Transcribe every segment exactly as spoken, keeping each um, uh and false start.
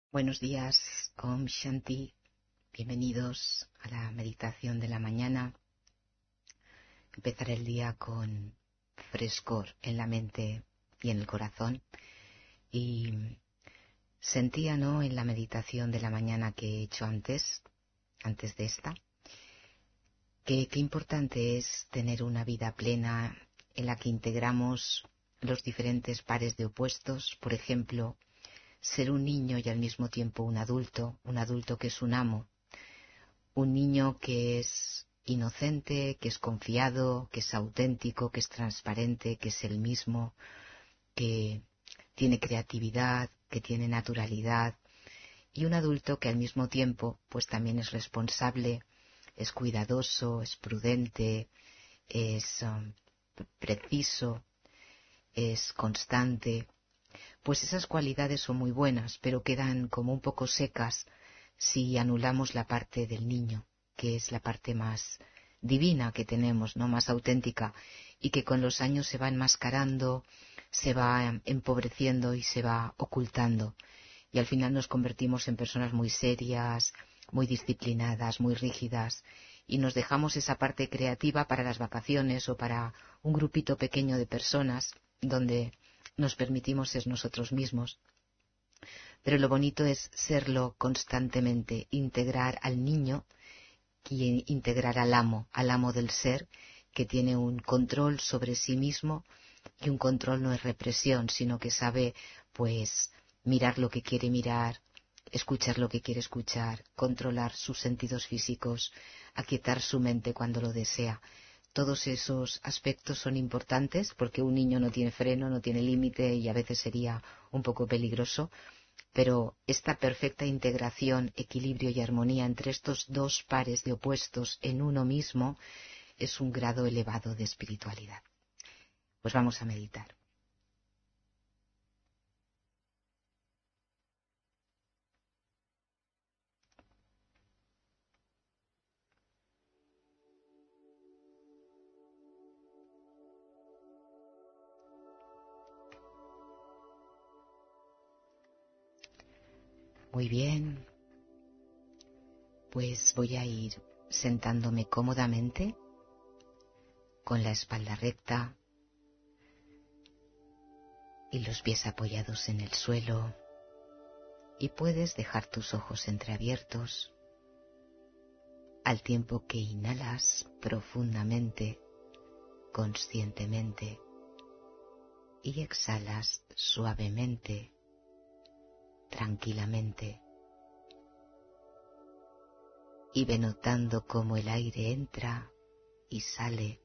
Buenos días, Om Shanti. Bienvenidos a la meditación de la mañana. Empezar el día con frescor en la mente y en el corazón. Y sentía, ¿no?, en la meditación de la mañana que he hecho antes, antes de esta, que qué importante es tener una vida plena en la que integramos los diferentes pares de opuestos. Por ejemplo, ser un niño y al mismo tiempo un adulto, un adulto que es un amo, un niño que es inocente, que es confiado, que es auténtico, que es transparente, que es el mismo, que tiene creatividad, que tiene naturalidad, y un adulto que al mismo tiempo pues también es responsable, es cuidadoso, es prudente, es um, preciso, es constante. Pues esas cualidades son muy buenas, pero quedan como un poco secas si anulamos la parte del niño, que es la parte más divina que tenemos, no más auténtica, y que con los años se va enmascarando, se va empobreciendo y se va ocultando. Y al final nos convertimos en personas muy serias, muy disciplinadas, muy rígidas, y nos dejamos esa parte creativa para las vacaciones o para un grupito pequeño de personas donde nos permitimos ser nosotros mismos. Pero lo bonito es serlo constantemente, integrar al niño y integrar al amo, al amo del ser, que tiene un control sobre sí mismo, y un control no es represión, sino que sabe, pues, mirar lo que quiere mirar, escuchar lo que quiere escuchar, controlar sus sentidos físicos, aquietar su mente cuando lo desea. Todos esos aspectos son importantes porque un niño no tiene freno, no tiene límite y a veces sería un poco peligroso, pero esta perfecta integración, equilibrio y armonía entre estos dos pares de opuestos en uno mismo es un grado elevado de espiritualidad. Pues vamos a meditar. Muy bien, pues voy a ir sentándome cómodamente, con la espalda recta y los pies apoyados en el suelo, y puedes dejar tus ojos entreabiertos al tiempo que inhalas profundamente, conscientemente, y exhalas suavemente, tranquilamente. Y ve notando cómo el aire entra y sale,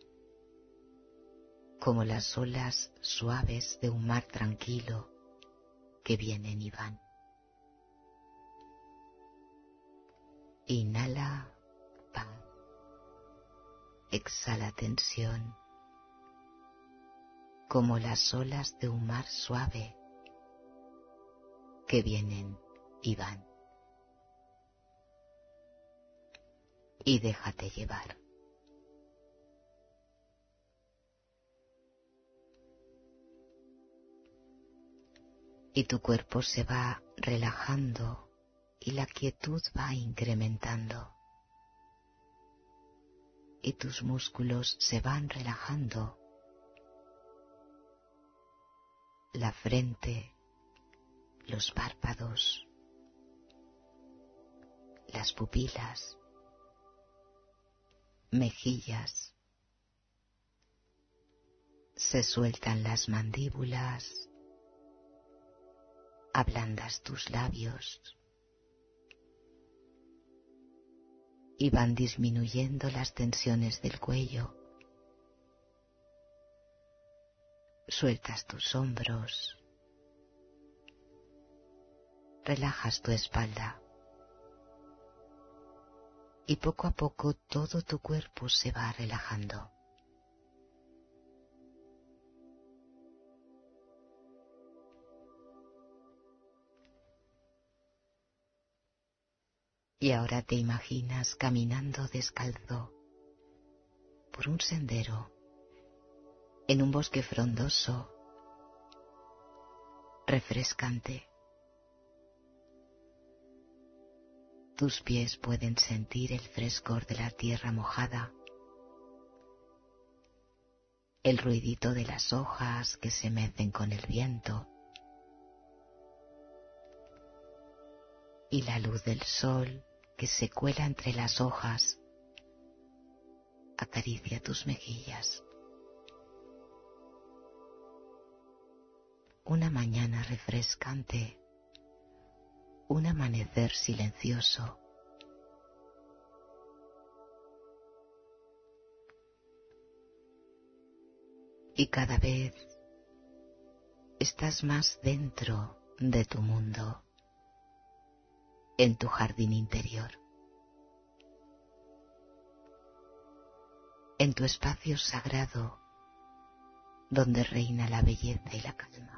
como las olas suaves de un mar tranquilo que vienen y van. Inhala paz, exhala tensión, como las olas de un mar suave que vienen y van. Y déjate llevar. Y tu cuerpo se va relajando y la quietud va incrementando. Y tus músculos se van relajando. La frente, los párpados, las pupilas, mejillas. Se sueltan las mandíbulas. Ablandas tus labios y van disminuyendo las tensiones del cuello. Sueltas tus hombros, relajas tu espalda y poco a poco todo tu cuerpo se va relajando. Y ahora te imaginas caminando descalzo por un sendero en un bosque frondoso, refrescante. Tus pies pueden sentir el frescor de la tierra mojada, el ruidito de las hojas que se mecen con el viento y la luz del sol que se cuela entre las hojas acaricia tus mejillas. Una mañana refrescante, un amanecer silencioso. Y cada vez estás más dentro de tu mundo, en tu jardín interior, en tu espacio sagrado donde reina la belleza y la calma.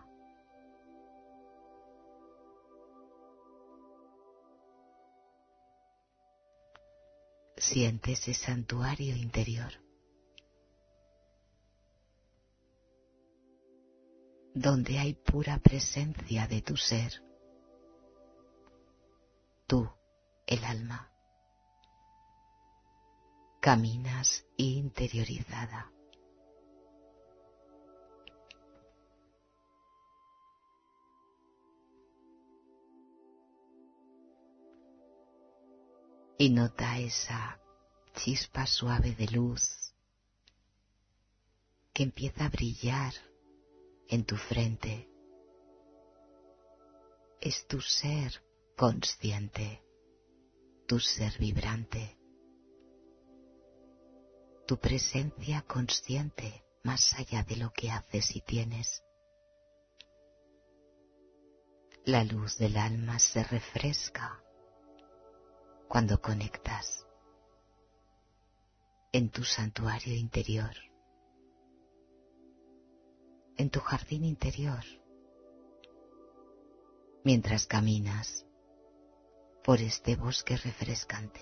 Siente ese santuario interior, donde hay pura presencia de tu ser, tú, el alma. Caminas interiorizada. Y nota esa chispa suave de luz que empieza a brillar en tu frente. Es tu ser consciente, tu ser vibrante, tu presencia consciente más allá de lo que haces y tienes. La luz del alma se refresca cuando conectas en tu santuario interior, en tu jardín interior, mientras caminas por este bosque refrescante.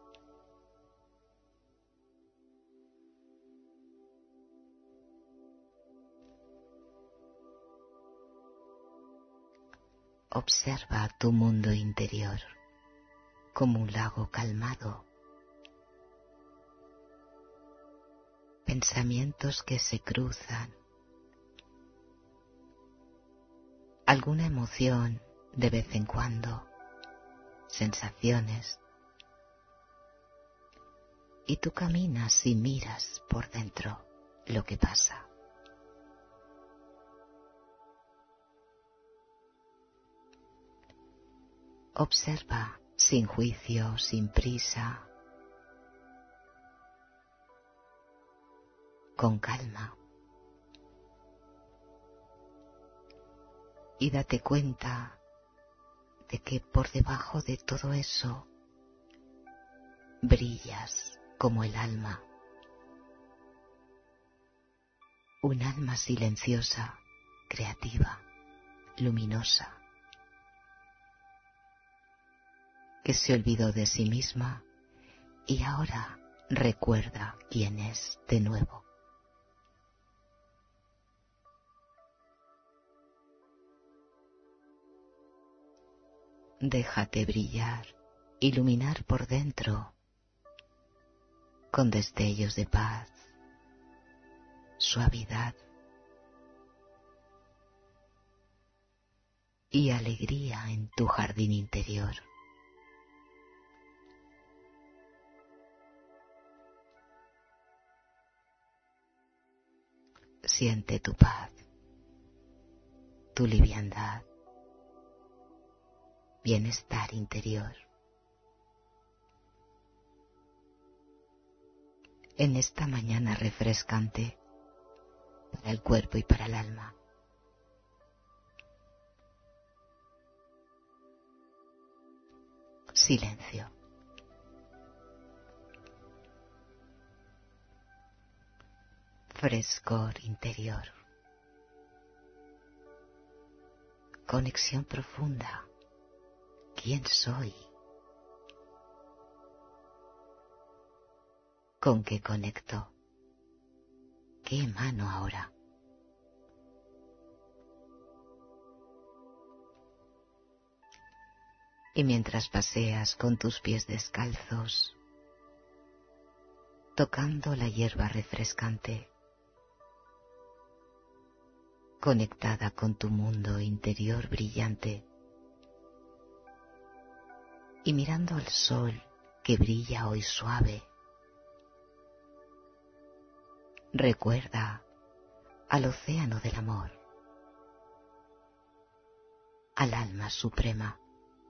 Observa tu mundo interior como un lago calmado. Pensamientos que se cruzan. Alguna emoción de vez en cuando. Sensaciones. Y tú caminas y miras por dentro lo que pasa. Observa sin juicio, sin prisa, con calma. Y date cuenta de que por debajo de todo eso brillas como el alma. Un alma silenciosa, creativa, luminosa, que se olvidó de sí misma y ahora recuerda quién es de nuevo. Déjate brillar, iluminar por dentro, con destellos de paz, suavidad y alegría en tu jardín interior. Siente tu paz, tu liviandad, bienestar interior. En esta mañana refrescante para el cuerpo y para el alma. Silencio. Frescor interior. Conexión profunda. ¿Quién soy? ¿Con qué conecto? ¿Qué emano ahora? Y mientras paseas con tus pies descalzos, tocando la hierba refrescante, conectada con tu mundo interior brillante, y mirando al sol que brilla hoy suave, recuerda al océano del amor, al alma suprema,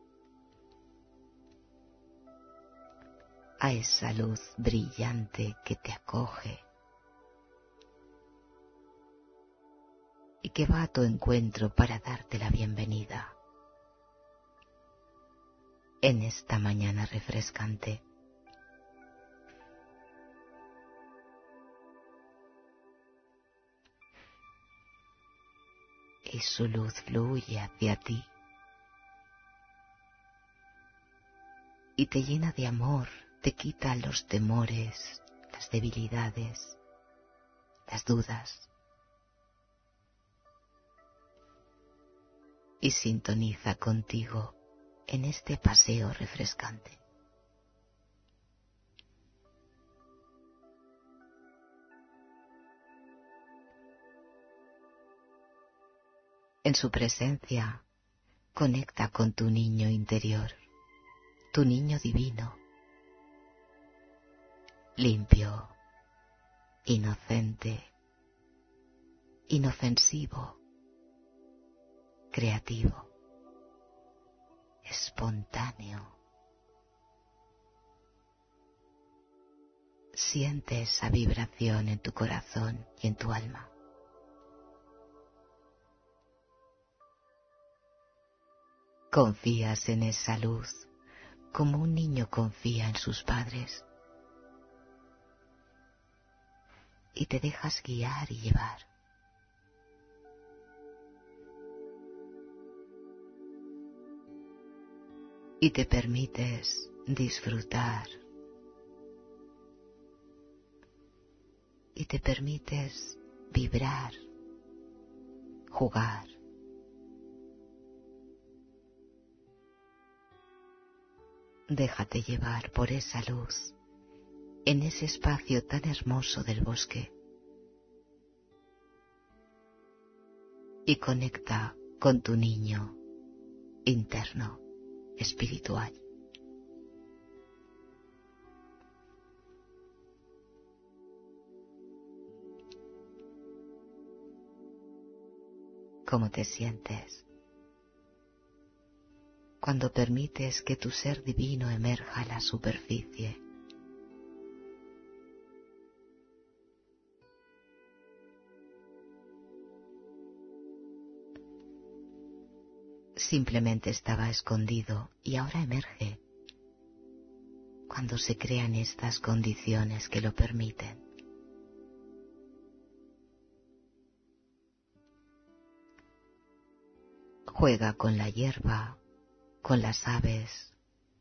a esa luz brillante que te acoge y que va a tu encuentro para darte la bienvenida en esta mañana refrescante. Y su luz fluye hacia ti y te llena de amor, te quita los temores, las debilidades, las dudas, y sintoniza contigo en este paseo refrescante. En su presencia, conecta con tu niño interior, tu niño divino, limpio, inocente, inofensivo, creativo, espontáneo. Siente esa vibración en tu corazón y en tu alma. Confías en esa luz como un niño confía en sus padres y te dejas guiar y llevar. Y te permites disfrutar y te permites vibrar, jugar. Déjate llevar por esa luz en ese espacio tan hermoso del bosque y conecta con tu niño interno, espiritual. ¿Cómo te sientes cuando permites que tu ser divino emerja a la superficie? Simplemente estaba escondido y ahora emerge cuando se crean estas condiciones que lo permiten. Juega con la hierba, con las aves,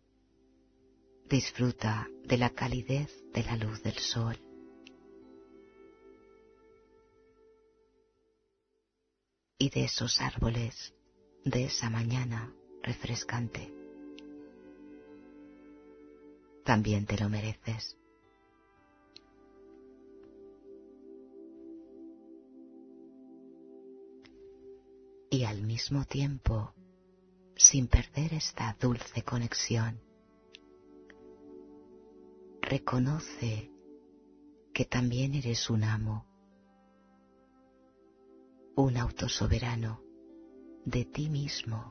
disfruta de la calidez de la luz del sol. Y de esos árboles, de esa mañana refrescante. También te lo mereces. Y al mismo tiempo, sin perder esta dulce conexión, reconoce que también eres un amo, un autosoberano de ti mismo,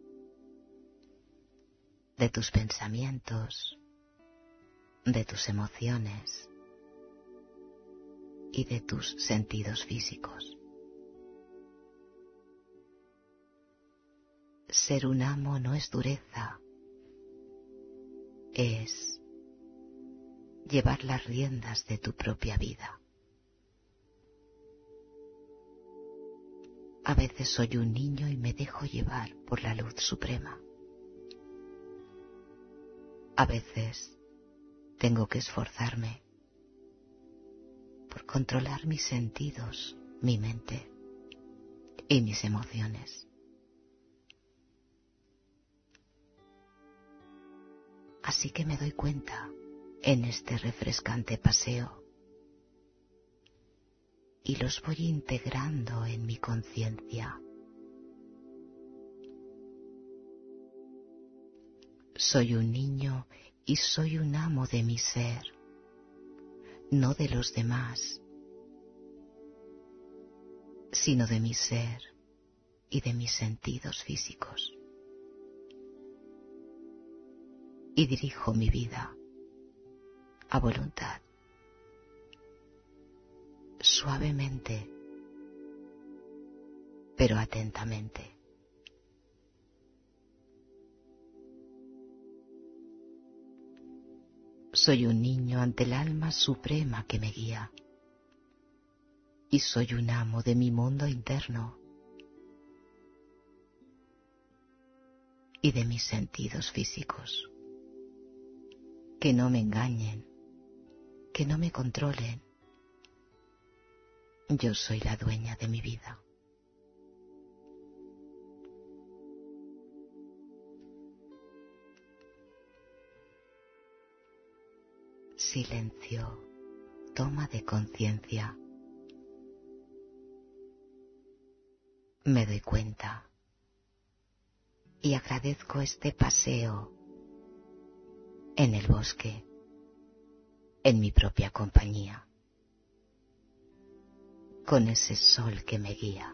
de tus pensamientos, de tus emociones y de tus sentidos físicos. Ser un amo no es dureza, es llevar las riendas de tu propia vida. A veces soy un niño y me dejo llevar por la luz suprema. A veces tengo que esforzarme por controlar mis sentidos, mi mente y mis emociones. Así que me doy cuenta en este refrescante paseo y los voy integrando en mi conciencia. Soy un niño y soy un amo de mi ser, no de los demás, sino de mi ser y de mis sentidos físicos. Y dirijo mi vida a voluntad, suavemente, pero atentamente. Soy un niño ante el alma suprema que me guía, y soy un amo de mi mundo interno y de mis sentidos físicos. Que no me engañen, que no me controlen. Yo soy la dueña de mi vida. Silencio, toma de conciencia. Me doy cuenta y agradezco este paseo en el bosque, en mi propia compañía, con ese sol que me guía.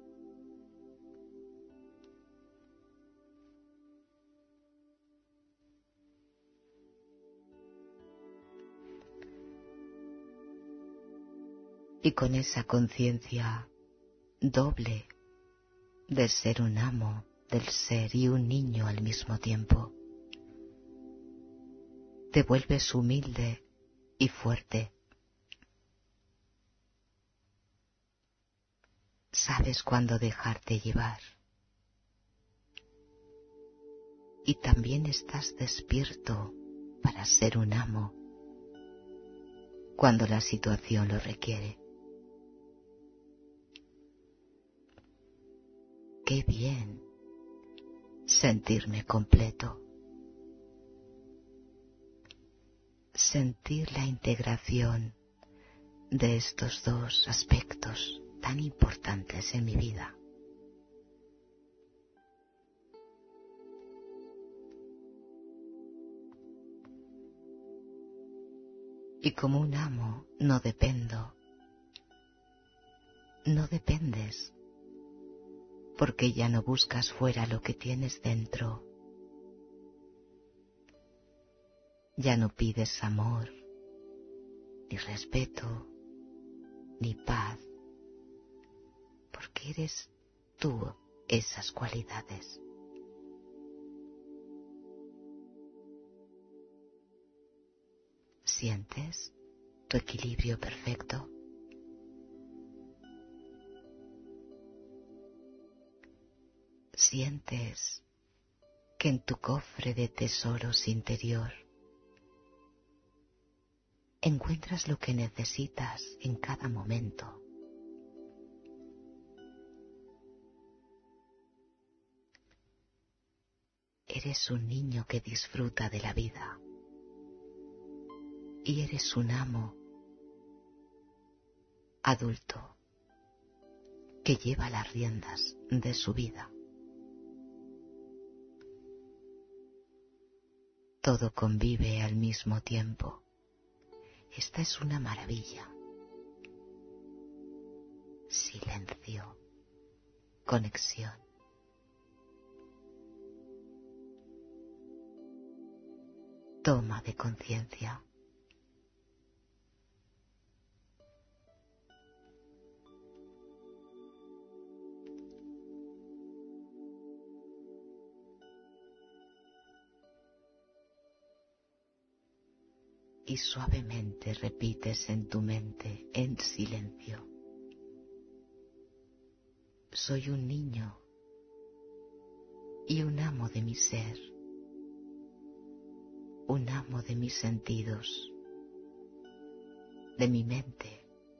Y con esa conciencia doble de ser un amo del ser y un niño al mismo tiempo, te vuelves humilde y fuerte. Sabes cuándo dejarte llevar. Y también estás despierto para ser un amo cuando la situación lo requiere. Qué bien sentirme completo. Sentir la integración de estos dos aspectos tan importantes en mi vida. Y como un amo no dependo, no dependes, porque ya no buscas fuera lo que tienes dentro. Ya no pides amor, ni respeto, ni paz, porque eres tú esas cualidades. ¿Sientes tu equilibrio perfecto? ¿Sientes que en tu cofre de tesoros interior encuentras lo que necesitas en cada momento? Eres un niño que disfruta de la vida y eres un amo adulto que lleva las riendas de su vida. Todo convive al mismo tiempo. Esta es una maravilla. Silencio, conexión. Toma de conciencia. Y suavemente repites en tu mente, en silencio: soy un niño y un amo de mi ser, un amo de mis sentidos, de mi mente,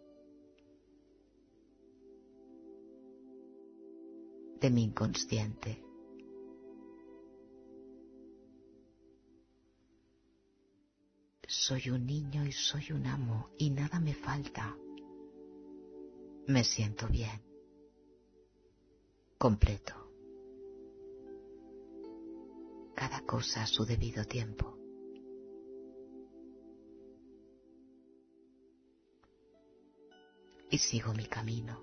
de mi inconsciente. Soy un niño y soy un amo y nada me falta. Me siento bien, completo. Cada cosa a su debido tiempo. Y sigo mi camino.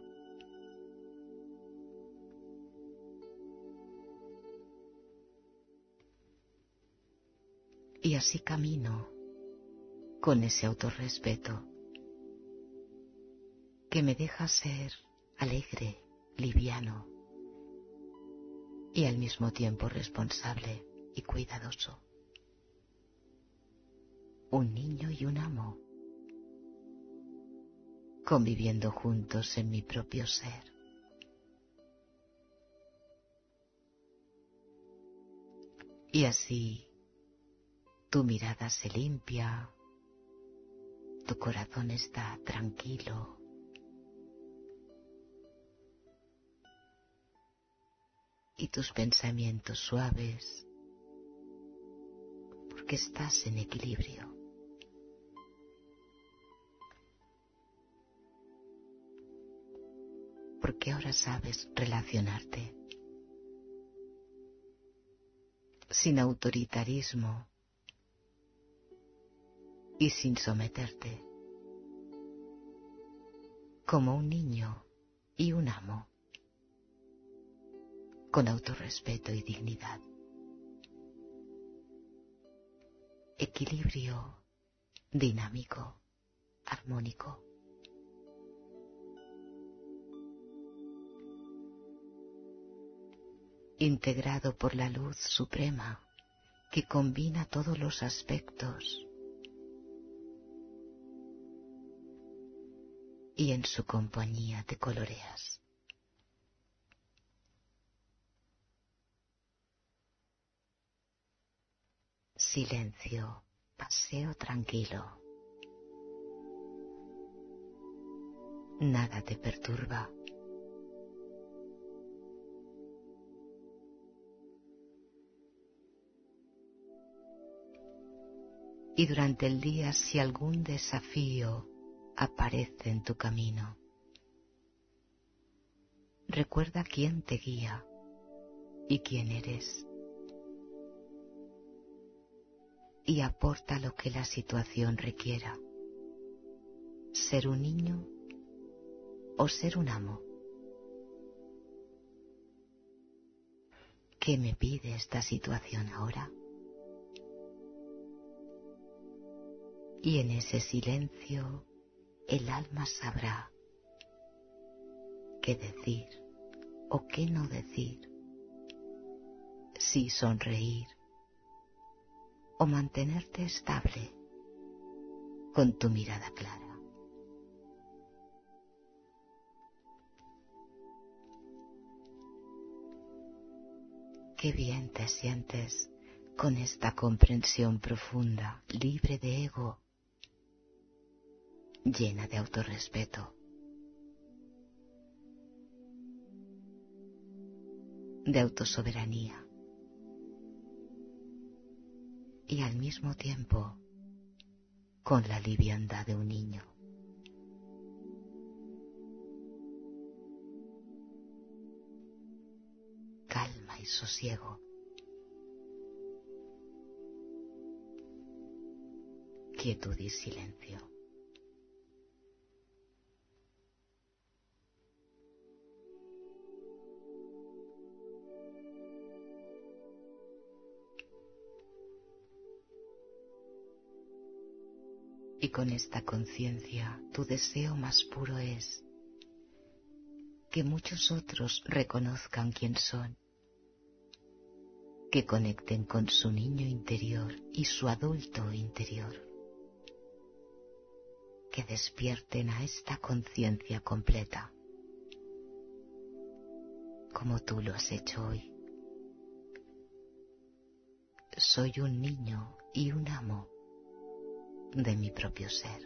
Y así camino con ese autorrespeto que me deja ser alegre, liviano y al mismo tiempo responsable y cuidadoso. Un niño y un amo, conviviendo juntos en mi propio ser. Y así tu mirada se limpia, tu corazón está tranquilo. Y tus pensamientos suaves, porque estás en equilibrio. Porque ahora sabes relacionarte sin autoritarismo y sin someterte, como un niño y un amo, con autorrespeto y dignidad. Equilibrio dinámico, armónico. Integrado por la luz suprema que combina todos los aspectos y en su compañía te coloreas. Silencio, paseo tranquilo. Nada te perturba. Y durante el día, si algún desafío aparece en tu camino, recuerda quién te guía y quién eres. Y aporta lo que la situación requiera. Ser un niño o ser un amo. ¿Qué me pide esta situación ahora? Y en ese silencio el alma sabrá qué decir o qué no decir, si sonreír o mantenerte estable con tu mirada clara. Qué bien te sientes con esta comprensión profunda, libre de ego, llena de autorrespeto, de autosoberanía y al mismo tiempo con la liviandad de un niño. Calma y sosiego. Quietud y silencio. Y con esta conciencia, tu deseo más puro es que muchos otros reconozcan quién son, que conecten con su niño interior y su adulto interior, que despierten a esta conciencia completa, como tú lo has hecho hoy. Soy un niño y un amo de mi propio ser.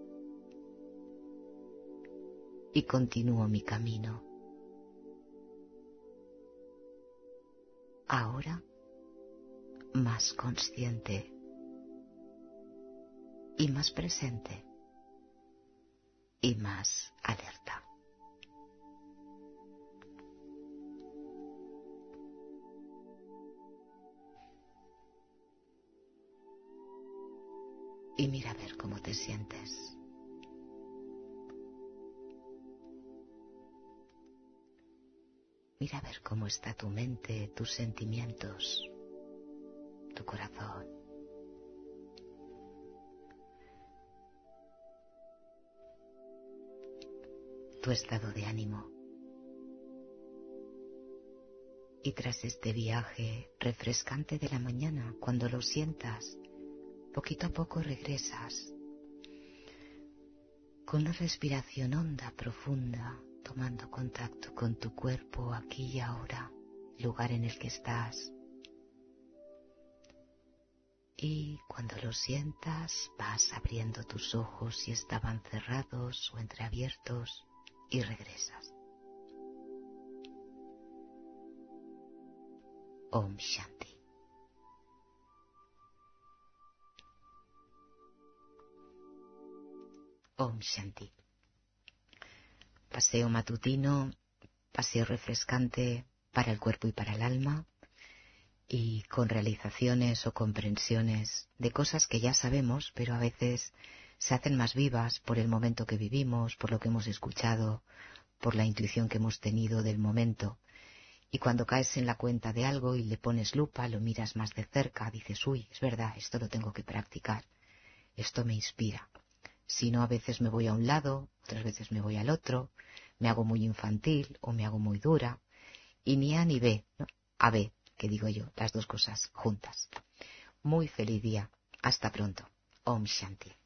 Y continúo mi camino. Ahora más consciente, y más presente y más alerta. Y mira a ver cómo te sientes. Mira a ver cómo está tu mente, tus sentimientos, tu corazón. Tu estado de ánimo. Y tras este viaje refrescante de la mañana, cuando lo sientas, poquito a poco regresas con una respiración honda, profunda, tomando contacto con tu cuerpo aquí y ahora, lugar en el que estás. Y cuando lo sientas, vas abriendo tus ojos si estaban cerrados o entreabiertos y regresas. Om Shanti. Om Shanti. Paseo matutino, paseo refrescante para el cuerpo y para el alma, y con realizaciones o comprensiones de cosas que ya sabemos, pero a veces se hacen más vivas por el momento que vivimos, por lo que hemos escuchado, por la intuición que hemos tenido del momento. Y cuando caes en la cuenta de algo y le pones lupa, lo miras más de cerca, dices, uy, es verdad, esto lo tengo que practicar, esto me inspira. Si no, a veces me voy a un lado, otras veces me voy al otro, me hago muy infantil o me hago muy dura, y ni A ni B, ¿no? A B, que digo yo, las dos cosas juntas. Muy feliz día. Hasta pronto. Om Shanti.